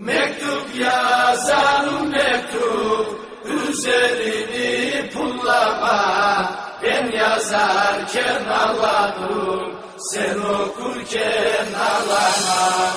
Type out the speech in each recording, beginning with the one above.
Mektup yazarım mektup, üzerini pullama. Ben yazarken ağladım, sen okurken ağlama.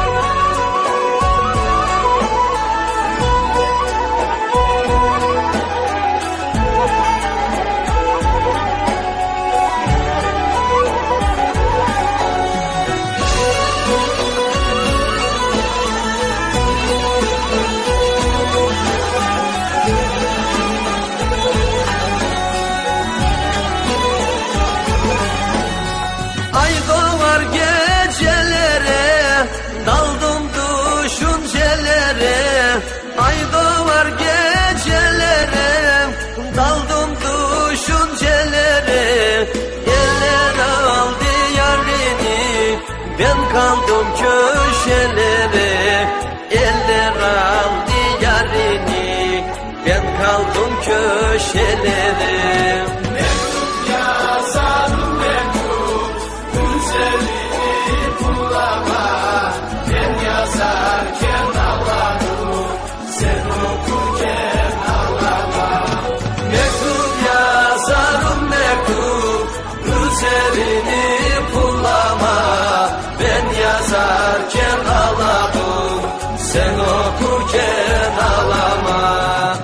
Ay doğar gecelere, daldım düşüncelere. Eller aldı yarini, ben kaldım köşelere. Eller aldı yarini, ben kaldım köşelere. Mektup yazarım mektup, üzerini pullama. Ben yazarken ağladım, sen okurken ağlama. Mektup yazarım mektup, üzerini pullama. Ben yazarken ağladım, sen okurken ağlama.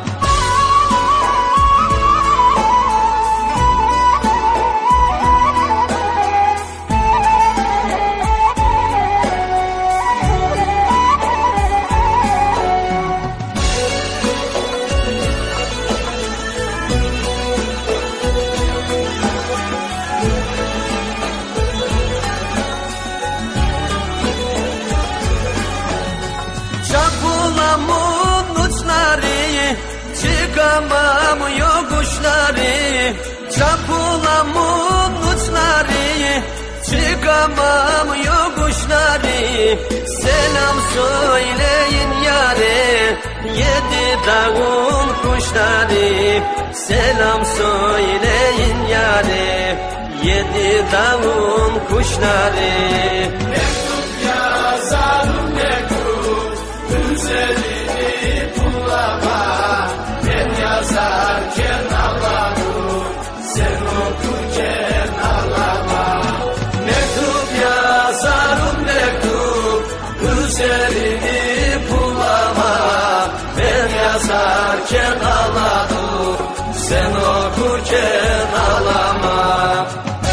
Çapulamın uçları, çıkamam yokuşları. Çapulamın uçları, çıkamam yokuşları. Selam söyleyin yâre, yedi dağın kuşları. Selam söyleyin yâre, yedi dağın kuşları. Mektup yazarım mektup, üzerini pullama. Ben yazarken ağladım, sen okurken ağlama. Mektup yazarım mektup, üzerini pullama. Ben yazarken ağladım, sen okurken ağlama.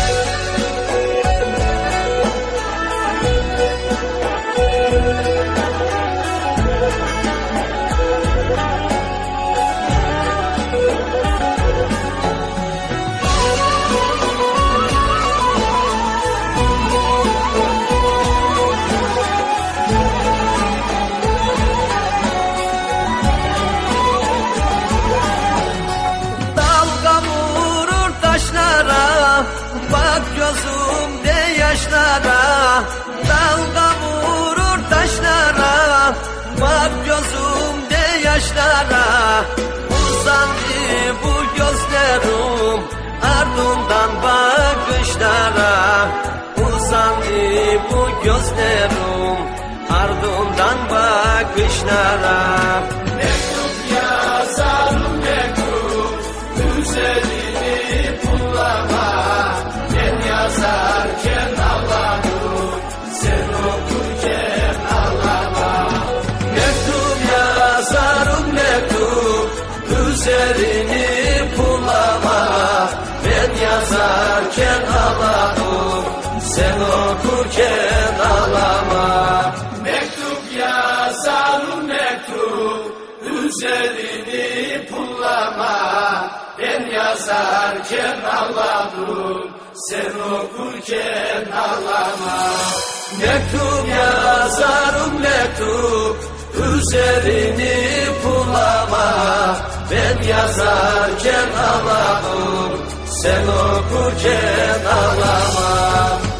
Bak gözümde yaşlara, dalga vurur taşlara. Bak gözümde yaşlara, uzandı bu gözlerim ardından bakışlara. Uzandı bu gözlerim ardından bakışlara. Mektup yazarım mektup, üzerini pullama. Ben yazarken ağladım, sen okurken ağlama. Mektup yazarım mektup, üzerini pullama. Ben yazarken ağladım, sen okurken ağlama. Mektup yazarım mektup, üzerini pullama. Ben yazarken ağladım, sen okurken ağlama. Mektup yazarım mektup, üzerini pullama. Ben yazarken ağladım, sen okurken ağlama.